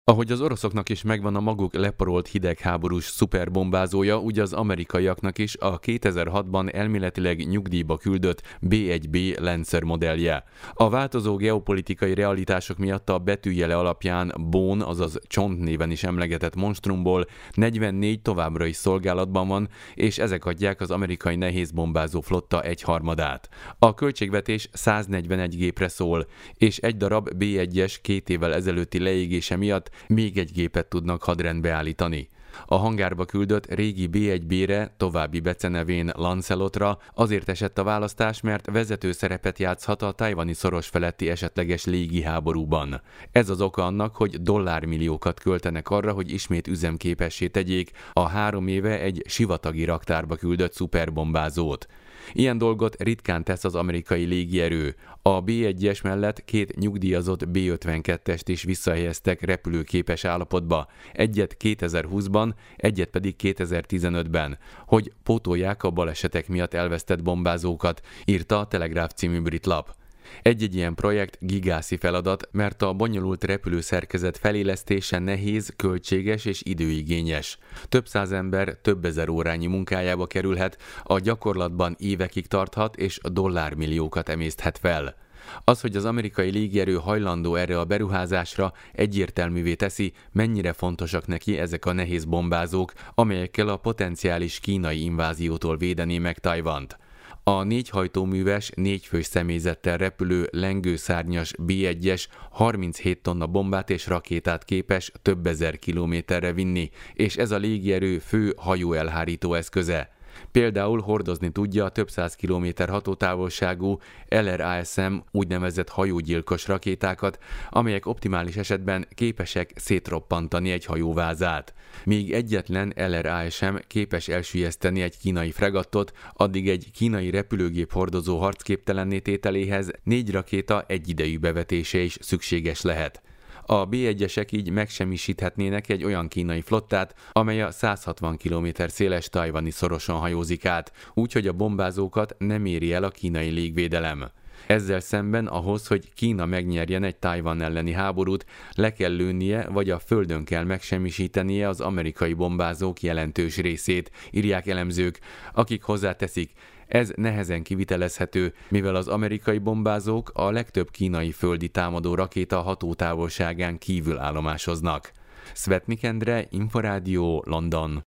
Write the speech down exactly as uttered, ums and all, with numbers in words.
Ahogy az oroszoknak is megvan a maguk leparolt hidegháborús szuperbombázója, úgy az amerikaiaknak is a kétezer-hatban elméletileg nyugdíjba küldött bé egy bé Lancer modellje. A változó geopolitikai realitások miatt a betűjele alapján Bone, azaz Csont néven is emlegetett monstrumból negyvennégy továbbra is szolgálatban van, és ezek adják az amerikai nehézbombázó flotta egyharmadát. A költségvetés száznegyvenegy gépre szól, és egy darab bé egyes két évvel ezelőtti leégése miatt még egy gépet tudnak hadrendbe állítani. A hangárba küldött régi bé egy bé-re, további becenevén Lancelotra azért esett a választás, mert vezető szerepet játszhat a tajvani szoros feletti esetleges légiháborúban. Ez az oka annak, hogy dollármilliókat költenek arra, hogy ismét üzemképessé tegyék a három éve egy sivatagi raktárba küldött szuperbombázót. Ilyen dolgot ritkán tesz az amerikai légierő. A bé egyes mellett két nyugdíjazott bé ötvenkettest is visszahelyeztek repülőképes állapotba, egyet kétezer-húszban, egyet pedig kétezer-tizenötben, hogy pótolják a balesetek miatt elvesztett bombázókat, írta a Telegraph című brit lap. Egy-egy ilyen projekt gigászi feladat, mert a bonyolult repülőszerkezet felélesztése nehéz, költséges és időigényes. Több száz ember több ezer órányi munkájába kerülhet, a gyakorlatban évekig tarthat és dollármilliókat emészthet fel. Az, hogy az amerikai légierő hajlandó erre a beruházásra, egyértelművé teszi, mennyire fontosak neki ezek a nehéz bombázók, amelyekkel a potenciális kínai inváziótól védené meg Tajvant. A négy hajtóműves, négy fős személyzettel repülő lengőszárnyas bé egyes harminchét tonna bombát és rakétát képes több ezer kilométerre vinni, és ez a légierő fő hajóelhárító eszköze. Például hordozni tudja a több száz kilométer hatótávolságú el er á es em úgynevezett hajógyilkos rakétákat, amelyek optimális esetben képesek szétroppantani egy hajóvázát. Míg egyetlen el er á es em képes elsüllyeszteni egy kínai fregattot, addig egy kínai repülőgép hordozó harcképtelenné tételéhez négy rakéta egyidejű bevetése is szükséges lehet. A bé egyesek így megsemmisíthetnének egy olyan kínai flottát, amely a száz hatvan kilométer széles tajvani szoroson hajózik át, úgyhogy a bombázókat nem éri el a kínai légvédelem. Ezzel szemben ahhoz, hogy Kína megnyerjen egy Tajvan elleni háborút, le kell lőnie, vagy a földön kell megsemmisítenie az amerikai bombázók jelentős részét, írják elemzők, akik hozzáteszik, ez nehezen kivitelezhető, mivel az amerikai bombázók a legtöbb kínai földi támadó rakéta hatótávolságán kívül állomásoznak. Szvetnik Endre, Inforádió, London.